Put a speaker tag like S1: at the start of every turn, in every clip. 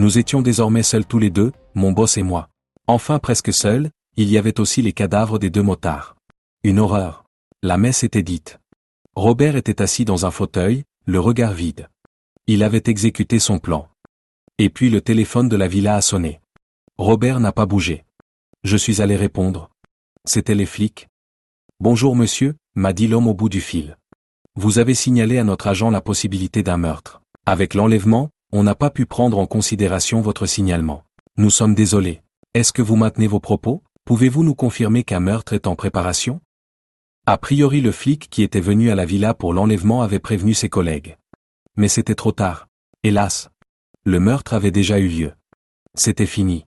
S1: Nous étions désormais seuls tous les deux, mon boss et moi. Enfin presque seuls, il y avait aussi les cadavres des deux motards. Une horreur. La messe était dite. Robert était assis dans un fauteuil, le regard vide. Il avait exécuté son plan. Et puis le téléphone de la villa a sonné. Robert n'a pas bougé. Je suis allé répondre. C'étaient les flics. Bonjour monsieur, m'a dit l'homme au bout du fil. Vous avez signalé à notre agent la possibilité d'un meurtre. Avec l'enlèvement, on n'a pas pu prendre en considération votre signalement. Nous sommes désolés. Est-ce que vous maintenez vos propos? Pouvez-vous nous confirmer qu'un meurtre est en préparation? A priori le flic qui était venu à la villa pour l'enlèvement avait prévenu ses collègues. Mais c'était trop tard. Hélas. Le meurtre avait déjà eu lieu. C'était fini.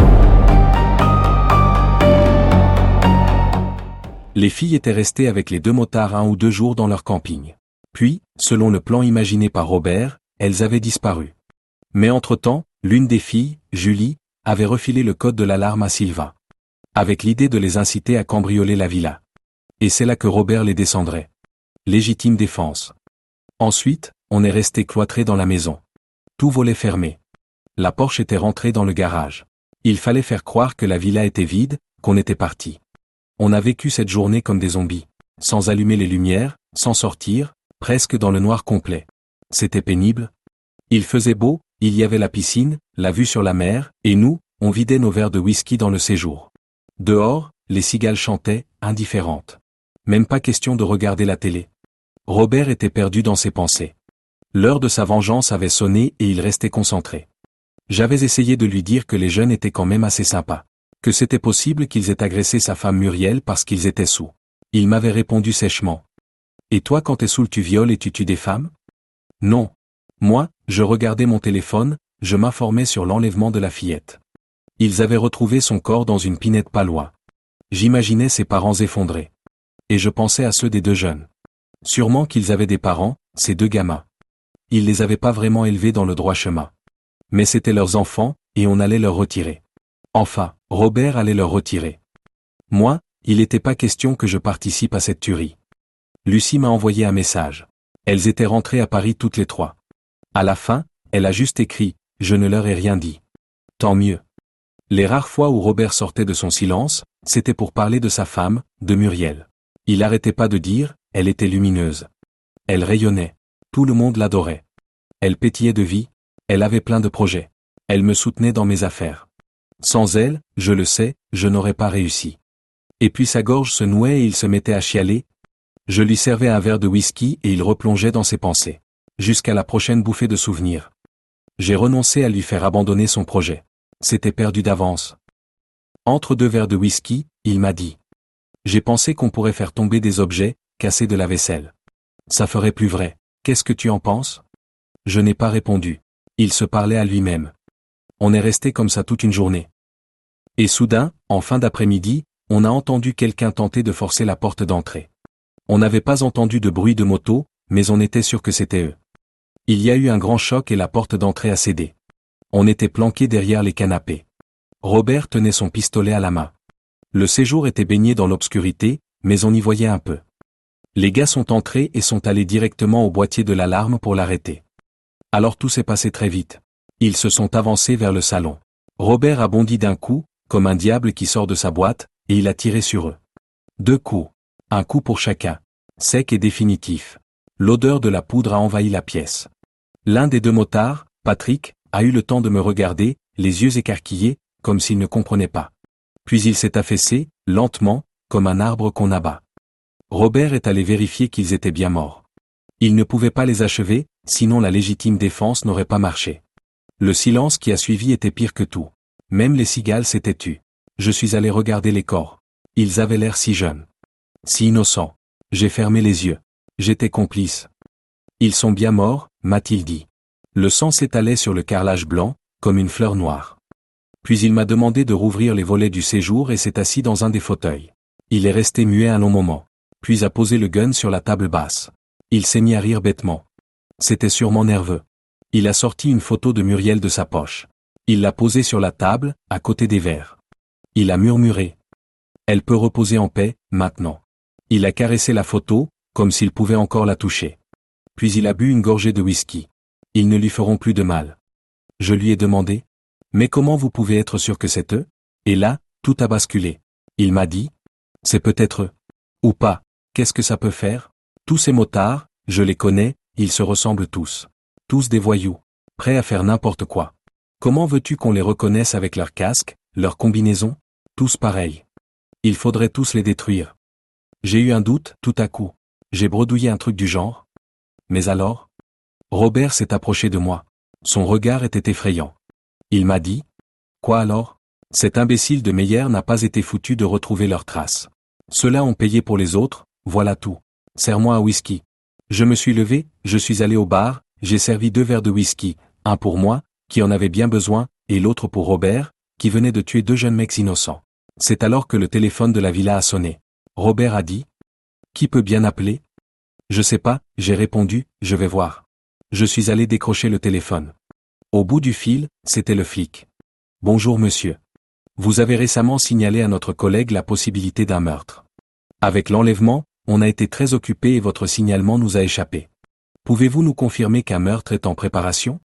S1: Les filles étaient restées avec les deux motards 1 ou 2 jours dans leur camping. Puis, selon le plan imaginé par Robert, elles avaient disparu. Mais entre-temps, l'une des filles, Julie, avait refilé le code de l'alarme à Sylvain. Avec l'idée de les inciter à cambrioler la villa. Et c'est là que Robert les descendrait. Légitime défense. Ensuite, on est resté cloîtré dans la maison. Tout volet fermé. La Porsche était rentrée dans le garage. Il fallait faire croire que la villa était vide, qu'on était parti. On a vécu cette journée comme des zombies. Sans allumer les lumières, sans sortir, presque dans le noir complet. C'était pénible. Il faisait beau, il y avait la piscine, la vue sur la mer, et nous, on vidait nos verres de whisky dans le séjour. Dehors, les cigales chantaient, indifférentes. Même pas question de regarder la télé. Robert était perdu dans ses pensées. L'heure de sa vengeance avait sonné et il restait concentré. J'avais essayé de lui dire que les jeunes étaient quand même assez sympas. Que c'était possible qu'ils aient agressé sa femme Muriel parce qu'ils étaient saouls. Il m'avait répondu sèchement. Et toi quand t'es saoul tu violes et tu tues des femmes? Non. Moi, je regardais mon téléphone, je m'informais sur l'enlèvement de la fillette. Ils avaient retrouvé son corps dans une pinette pas loin. J'imaginais ses parents effondrés. Et je pensais à ceux des deux jeunes. Sûrement qu'ils avaient des parents, ces deux gamins. Ils les avaient pas vraiment élevés dans le droit chemin. Mais c'étaient leurs enfants, et on allait leur retirer. Enfin, Robert allait leur retirer. Moi, il n'était pas question que je participe à cette tuerie. Lucie m'a envoyé un message. Elles étaient rentrées à Paris toutes les trois. À la fin, elle a juste écrit « Je ne leur ai rien dit ». Tant mieux. Les rares fois où Robert sortait de son silence, c'était pour parler de sa femme, de Muriel. Il n'arrêtait pas de dire « Elle était lumineuse. Elle rayonnait. Tout le monde l'adorait. Elle pétillait de vie. Elle avait plein de projets. Elle me soutenait dans mes affaires. Sans elle, je le sais, je n'aurais pas réussi. » Et puis sa gorge se nouait et il se mettait à chialer. Je lui servais un verre de whisky et il replongeait dans ses pensées. Jusqu'à la prochaine bouffée de souvenirs. J'ai renoncé à lui faire abandonner son projet. C'était perdu d'avance. Entre 2 verres de whisky, il m'a dit. J'ai pensé qu'on pourrait faire tomber des objets, casser de la vaisselle. Ça ferait plus vrai. Qu'est-ce que tu en penses? Je n'ai pas répondu. Il se parlait à lui-même. On est resté comme ça toute une journée. Et soudain, en fin d'après-midi, on a entendu quelqu'un tenter de forcer la porte d'entrée. On n'avait pas entendu de bruit de moto, mais on était sûr que c'était eux. Il y a eu un grand choc et la porte d'entrée a cédé. On était planqués derrière les canapés. Robert tenait son pistolet à la main. Le séjour était baigné dans l'obscurité, mais on y voyait un peu. Les gars sont entrés et sont allés directement au boîtier de l'alarme pour l'arrêter. Alors tout s'est passé très vite. Ils se sont avancés vers le salon. Robert a bondi d'un coup, comme un diable qui sort de sa boîte, et il a tiré sur eux. 2 coups. Un coup pour chacun. Sec et définitif. L'odeur de la poudre a envahi la pièce. L'un des 2 motards, Patrick, a eu le temps de me regarder, les yeux écarquillés, comme s'il ne comprenait pas. Puis il s'est affaissé, lentement, comme un arbre qu'on abat. Robert est allé vérifier qu'ils étaient bien morts. Il ne pouvait pas les achever, sinon la légitime défense n'aurait pas marché. Le silence qui a suivi était pire que tout. Même les cigales s'étaient tues. Je suis allé regarder les corps. Ils avaient l'air si jeunes. Si innocents. J'ai fermé les yeux. J'étais complice. Ils sont bien morts, m'a-t-il dit. Le sang s'étalait sur le carrelage blanc, comme une fleur noire. Puis il m'a demandé de rouvrir les volets du séjour et s'est assis dans un des fauteuils. Il est resté muet un long moment. Puis a posé le gun sur la table basse. Il s'est mis à rire bêtement. C'était sûrement nerveux. Il a sorti une photo de Muriel de sa poche. Il l'a posée sur la table, à côté des verres. Il a murmuré. Elle peut reposer en paix, maintenant. Il a caressé la photo, comme s'il pouvait encore la toucher. Puis il a bu une gorgée de whisky. Ils ne lui feront plus de mal. Je lui ai demandé. Mais comment vous pouvez être sûr que c'est eux? Et là, tout a basculé. Il m'a dit. C'est peut-être eux. Ou pas. Qu'est-ce que ça peut faire? Tous ces motards, je les connais, ils se ressemblent tous. Tous des voyous. Prêts à faire n'importe quoi. Comment veux-tu qu'on les reconnaisse avec leurs casques, leurs combinaisons? Tous pareils. Il faudrait tous les détruire. J'ai eu un doute, tout à coup. J'ai bredouillé un truc du genre. Mais alors? Robert s'est approché de moi. Son regard était effrayant. Il m'a dit. Quoi alors? Cet imbécile de Meyer n'a pas été foutu de retrouver leurs traces. Ceux-là ont payé pour les autres, voilà tout. Serre-moi un whisky. Je me suis levé, je suis allé au bar, j'ai servi 2 verres de whisky, un pour moi, qui en avait bien besoin, et l'autre pour Robert, qui venait de tuer 2 jeunes mecs innocents. C'est alors que le téléphone de la villa a sonné. Robert a dit. Qui peut bien appeler? Je sais pas, j'ai répondu, je vais voir. Je suis allé décrocher le téléphone. Au bout du fil, c'était le flic. Bonjour monsieur. Vous avez récemment signalé à notre collègue la possibilité d'un meurtre. Avec l'enlèvement, on a été très occupé et votre signalement nous a échappé. Pouvez-vous nous confirmer qu'un meurtre est en préparation?